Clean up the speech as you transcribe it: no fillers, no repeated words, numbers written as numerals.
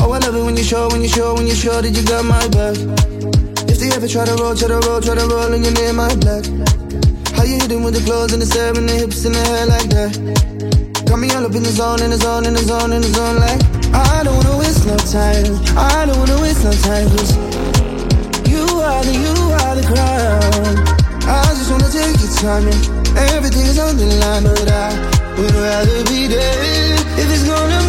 Oh, I love it when you show that you got my back. If they ever try to roll and you're near my black. How you hit 'em with the clothes and the stare and the hips and the hair like that. Got me all up in the zone, like I don't wanna waste no time. I don't wanna waste no time, 'cause you are the crown. I just wanna take your time and everything is on the line, but I would rather be dead if it's gonna